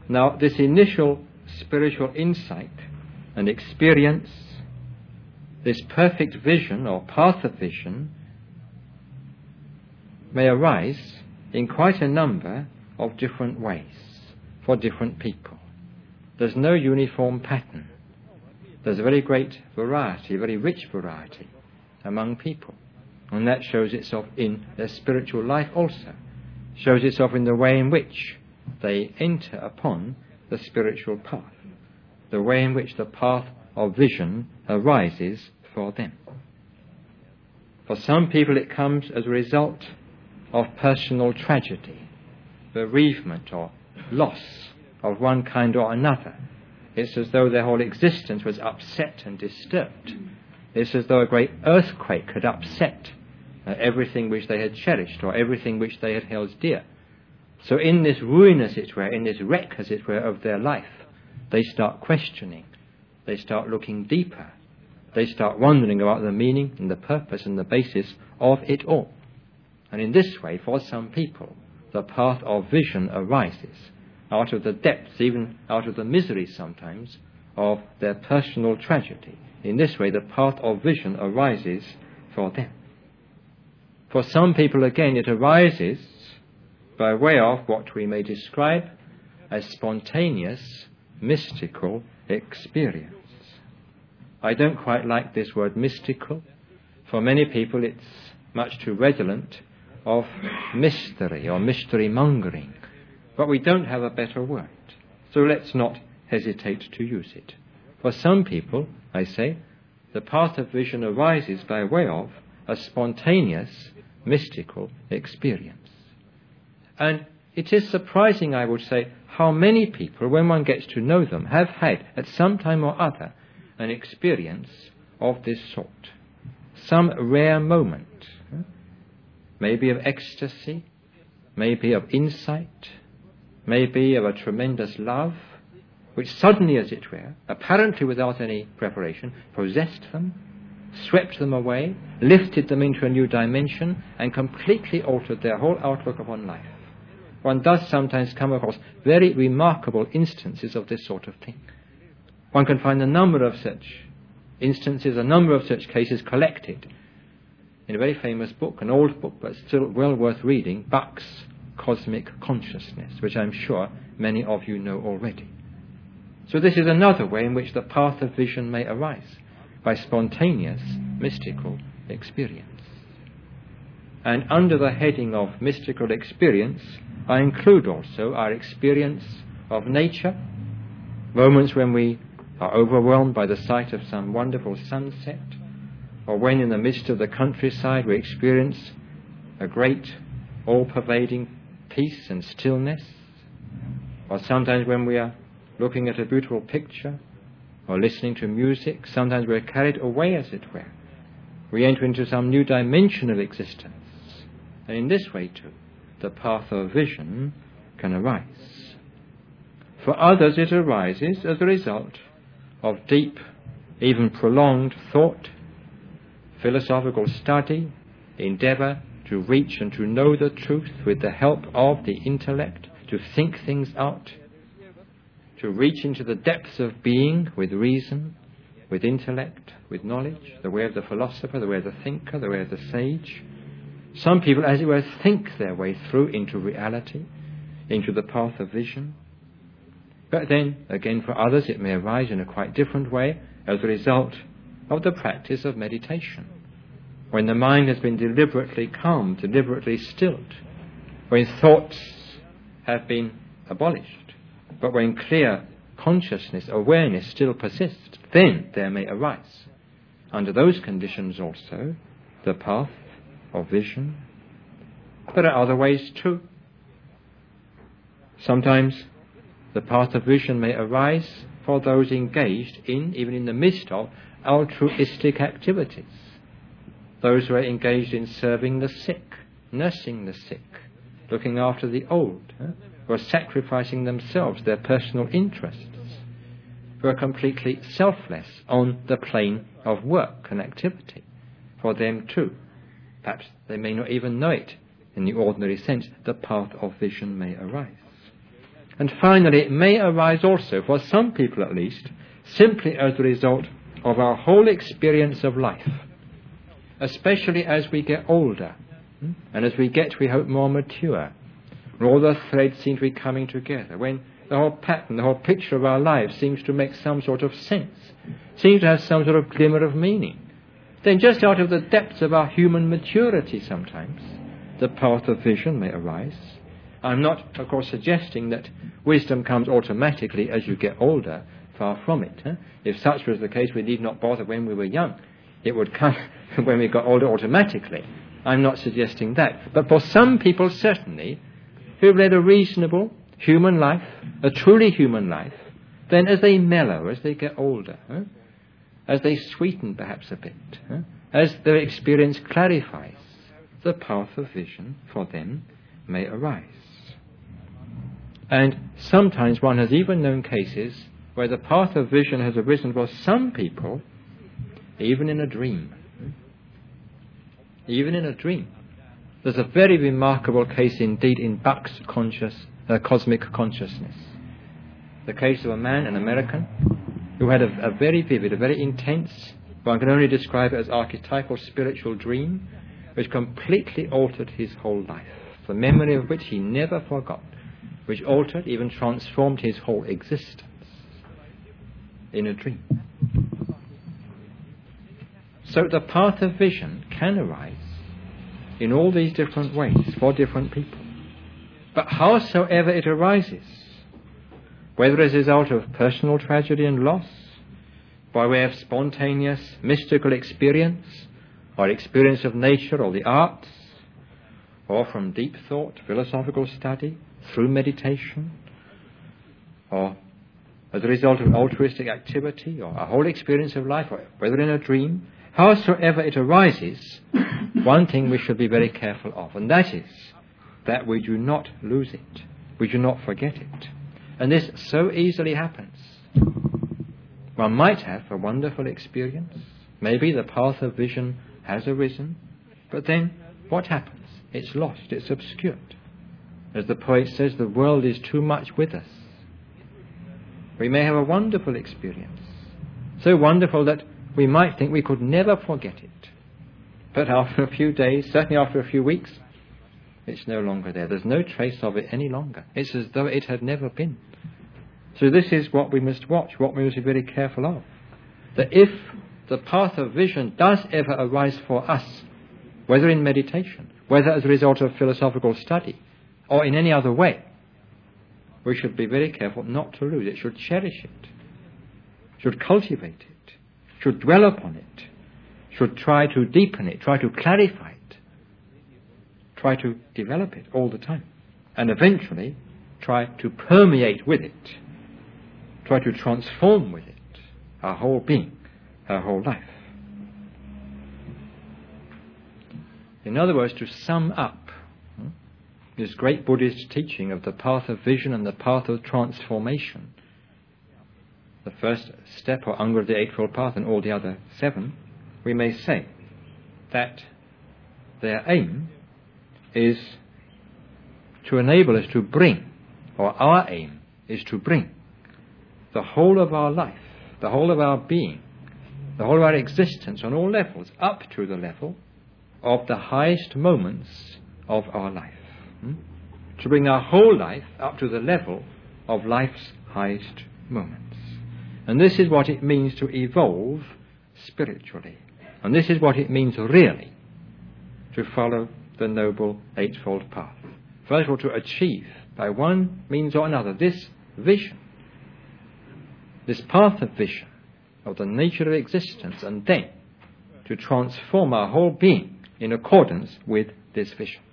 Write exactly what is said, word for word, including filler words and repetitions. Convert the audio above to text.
Now, this initial spiritual insight and experience, this perfect vision or path of vision, may arise in quite a number of different ways for different people. There's no uniform pattern. There's a very great variety, very rich variety among people. And that shows itself in their spiritual life also. Shows itself in the way in which they enter upon the spiritual path. The way in which the path of vision arises for them. For some people it comes as a result of personal tragedy, bereavement or loss of one kind or another. It's as though their whole existence was upset and disturbed. It's as though a great earthquake had upset uh, everything which they had cherished or everything which they had held dear. So in this ruin, as it were, in this wreck, as it were, of their life, they start questioning. They start looking deeper. They start wondering about the meaning and the purpose and the basis of it all. And in this way, for some people, the path of vision arises out of the depths, even out of the misery sometimes, of their personal tragedy. In this way, the path of vision arises for them. For some people, again, it arises by way of what we may describe as spontaneous, mystical experience. I don't quite like this word mystical. For many people, it's much too redolent of mystery or mystery mongering. But we don't have a better word, so let's not hesitate to use it. For some people, I say, the path of vision arises by way of a spontaneous, mystical experience. And it is surprising, I would say, how many people, when one gets to know them, have had at some time or other an experience of this sort. Some rare moment, maybe of ecstasy, maybe of insight, maybe of a tremendous love, which suddenly, as it were, apparently without any preparation, possessed them, swept them away, lifted them into a new dimension, and completely altered their whole outlook upon life. One does sometimes come across very remarkable instances of this sort of thing. One can find a number of such instances, a number of such cases collected in a very famous book, an old book, but still well worth reading, Buck's Cosmic Consciousness, which I'm sure many of you know already. So this is another way in which the path of vision may arise, by spontaneous mystical experience. And under the heading of mystical experience, I include also our experience of nature, moments when we are overwhelmed by the sight of some wonderful sunset, or when in the midst of the countryside we experience a great, all-pervading peace and stillness, or sometimes when we are looking at a beautiful picture or listening to music, sometimes we're carried away, as it were. We enter into some new dimension of existence. And in this way, too, the path of vision can arise. For others, it arises as a result of deep, even prolonged thought, philosophical study, endeavor to reach and to know the truth with the help of the intellect, to think things out, to reach into the depths of being with reason, with intellect, with knowledge, the way of the philosopher, the way of the thinker, the way of the sage. Some people, as it were, think their way through into reality, into the path of vision. But then, again, for others, it may arise in a quite different way as a result of the practice of meditation. When the mind has been deliberately calmed, deliberately stilled, when thoughts have been abolished, but when clear consciousness, awareness still persists, then there may arise, under those conditions also, the path of vision. There are other ways too. Sometimes the path of vision may arise for those engaged in, even in the midst of, altruistic activities. Those who are engaged in serving the sick, nursing the sick, looking after the old, huh? who are sacrificing themselves, their personal interests, who are completely selfless on the plane of work and activity. For them too, perhaps they may not even know it in the ordinary sense, the path of vision may arise. And finally, it may arise also, for some people at least, simply as a result of our whole experience of life, especially as we get older, and as we get, we hope, more mature, and all the threads seem to be coming together, when the whole pattern, the whole picture of our lives seems to make some sort of sense, seems to have some sort of glimmer of meaning. Then just out of the depths of our human maturity sometimes, the path of vision may arise. I'm not, of course, suggesting that wisdom comes automatically as you get older. Far from it. Huh? If such was the case, we need not bother when we were young. It would come when we got older automatically. I'm not suggesting that. But for some people, certainly, who've led a reasonable human life, a truly human life, then as they mellow, as they get older, huh? as they sweeten perhaps a bit, huh? as their experience clarifies, the path of vision for them may arise. And sometimes one has even known cases where the path of vision has arisen for some people, even in a dream. Even in a dream. There's a very remarkable case indeed in Buck's conscious, uh, cosmic consciousness. The case of a man, an American, who had a, a very vivid, a very intense, one can only describe it as archetypal spiritual dream, which completely altered his whole life, the memory of which he never forgot, which altered, even transformed his whole existence in a dream. So the path of vision can arise in all these different ways for different people. But howsoever it arises, whether as a result of personal tragedy and loss, by way of spontaneous mystical experience, or experience of nature or the arts, or from deep thought, philosophical study, through meditation, or as a result of altruistic activity, or a whole experience of life, or whether in a dream, howsoever it arises, one thing we should be very careful of, and that is that we do not lose it, we do not forget it. And this so easily happens. One might have a wonderful experience, maybe the path of vision has arisen, but then what happens? It's lost, it's obscured. As the poet says, the world is too much with us. We may have a wonderful experience, so wonderful that we might think we could never forget it. But after a few days, certainly after a few weeks, it's no longer there. There's no trace of it any longer. It's as though it had never been. So this is what we must watch, what we must be very careful of. That if the path of vision does ever arise for us, whether in meditation, whether as a result of philosophical study, or in any other way, we should be very careful not to lose it, should cherish it, should cultivate it, should dwell upon it, should try to deepen it, try to clarify it, try to develop it all the time, and eventually try to permeate with it, try to transform with it our whole being, our whole life. In other words, to sum up this great Buddhist teaching of the path of vision and the path of transformation, the first step or Anga of the Eightfold Path and all the other seven, we may say that their aim is to enable us to bring, or our aim is to bring, the whole of our life, the whole of our being, the whole of our existence on all levels, up to the level of the highest moments of our life. Hmm? To bring our whole life up to the level of life's highest moments. And this is what it means to evolve spiritually. And this is what it means really to follow the Noble Eightfold Path. First of all, to achieve by one means or another this vision, this path of vision of the nature of existence, and then to transform our whole being in accordance with this vision.